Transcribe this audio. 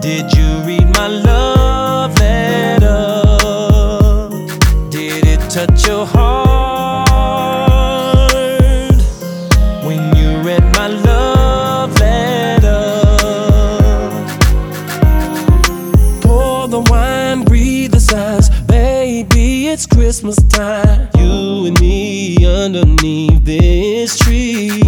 Did you read my love letter? Did it touch your heart when you read my love letter? Pour the wine, breathe the signs. Baby, it's Christmas time. You and me underneath this tree.